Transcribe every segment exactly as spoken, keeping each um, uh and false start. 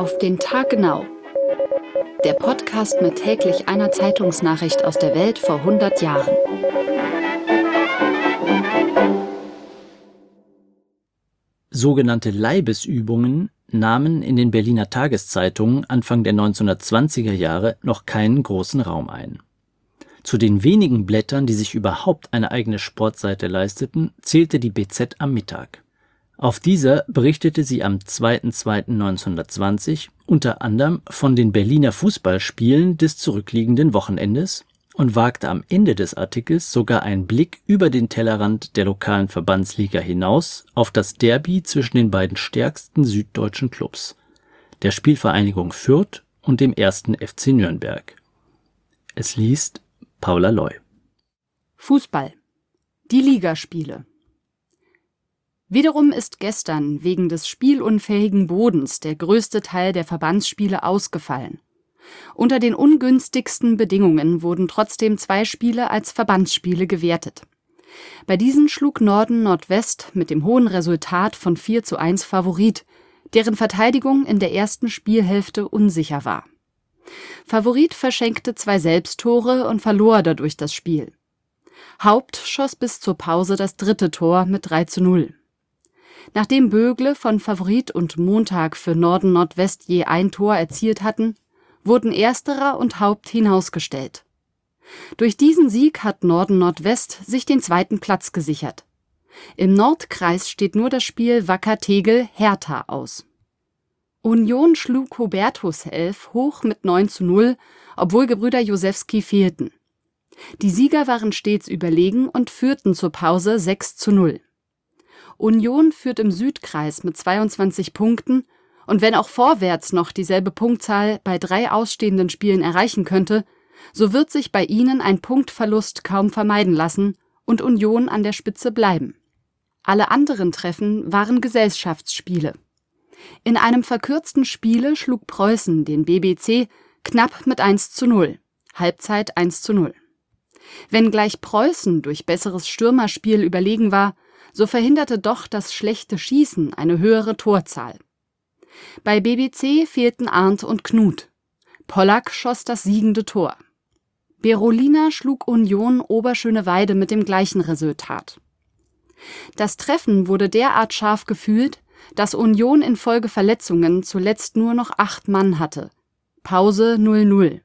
Auf den Tag genau. Der Podcast mit täglich einer Zeitungsnachricht aus der Welt vor hundert Jahren. Sogenannte Leibesübungen nahmen in den Berliner Tageszeitungen Anfang der neunzehnhundertzwanziger Jahre noch keinen großen Raum ein. Zu den wenigen Blättern, die sich überhaupt eine eigene Sportseite leisteten, zählte die B Z am Mittag. Auf dieser berichtete sie am zweiter zweiter neunzehnhundertzwanzig unter anderem von den Berliner Fußballspielen des zurückliegenden Wochenendes und wagte am Ende des Artikels sogar einen Blick über den Tellerrand der lokalen Verbandsliga hinaus auf das Derby zwischen den beiden stärksten süddeutschen Clubs, der Spielvereinigung Fürth und dem ersten F C Nürnberg. Es liest Paula Loy. Fußball. Die Ligaspiele. Wiederum ist gestern wegen des spielunfähigen Bodens der größte Teil der Verbandsspiele ausgefallen. Unter den ungünstigsten Bedingungen wurden trotzdem zwei Spiele als Verbandsspiele gewertet. Bei diesen schlug Norden Nordwest mit dem hohen Resultat von vier zu eins Favorit, deren Verteidigung in der ersten Spielhälfte unsicher war. Favorit verschenkte zwei Selbsttore und verlor dadurch das Spiel. Haupt schoss bis zur Pause das dritte Tor mit drei zu null. Nachdem Bögle von Favorit und Montag für Norden Nordwest je ein Tor erzielt hatten, wurden Ersterer und Haupt hinausgestellt. Durch diesen Sieg hat Norden Nordwest sich den zweiten Platz gesichert. Im Nordkreis steht nur das Spiel Wacker Tegel-Hertha aus. Union schlug Hubertuself hoch mit neun zu null, obwohl Gebrüder Josewski fehlten. Die Sieger waren stets überlegen und führten zur Pause sechs zu null. Union führt im Südkreis mit zweiundzwanzig Punkten und wenn auch Vorwärts noch dieselbe Punktzahl bei drei ausstehenden Spielen erreichen könnte, so wird sich bei ihnen ein Punktverlust kaum vermeiden lassen und Union an der Spitze bleiben. Alle anderen Treffen waren Gesellschaftsspiele. In einem verkürzten Spiele schlug Preußen den B B C knapp mit eins zu null, Halbzeit eins zu null. Wenngleich Preußen durch besseres Stürmerspiel überlegen war, so verhinderte doch das schlechte Schießen eine höhere Torzahl. Bei B B C fehlten Arndt und Knut. Pollack schoss das siegende Tor. Berolina schlug Union Oberschöneweide mit dem gleichen Resultat. Das Treffen wurde derart scharf gefühlt, dass Union infolge Verletzungen zuletzt nur noch acht Mann hatte. Pause null null.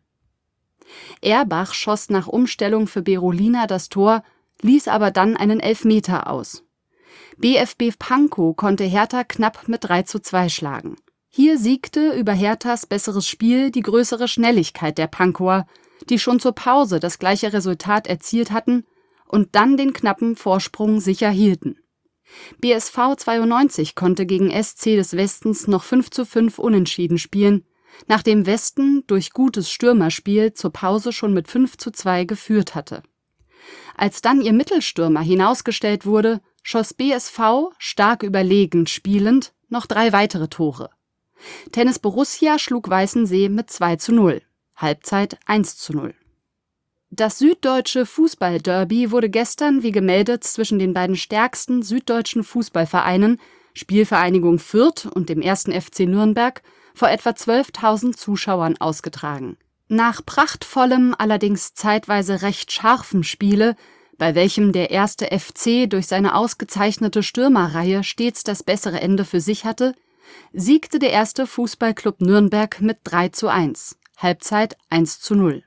Erbach schoss nach Umstellung für Berolina das Tor, ließ aber dann einen Elfmeter aus. BFB Pankow konnte Hertha knapp mit drei zu zwei schlagen. Hier siegte über Herthas besseres Spiel die größere Schnelligkeit der Pankower, die schon zur Pause das gleiche Resultat erzielt hatten und dann den knappen Vorsprung sicher hielten. B S V zweiundneunzig konnte gegen S C des Westens noch fünf zu fünf unentschieden spielen, nachdem Westen durch gutes Stürmerspiel zur Pause schon mit fünf zu zwei geführt hatte. Als dann ihr Mittelstürmer hinausgestellt wurde, schoss B S V, stark überlegen spielend, noch drei weitere Tore. Tennis Borussia schlug Weißensee mit zwei zu null, Halbzeit eins zu null. Das süddeutsche Fußballderby wurde gestern wie gemeldet zwischen den beiden stärksten süddeutschen Fußballvereinen, Spielvereinigung Fürth und dem ersten F C Nürnberg, vor etwa zwölftausend Zuschauern ausgetragen. Nach prachtvollem, allerdings zeitweise recht scharfem Spiele, bei welchem der erste F C durch seine ausgezeichnete Stürmerreihe stets das bessere Ende für sich hatte, siegte der erste Fußballclub Nürnberg mit drei zu eins, Halbzeit eins zu null.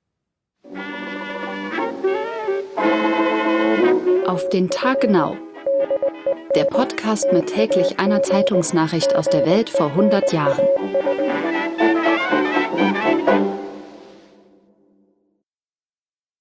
Auf den Tag genau. Der Podcast mit täglich einer Zeitungsnachricht aus der Welt vor hundert Jahren.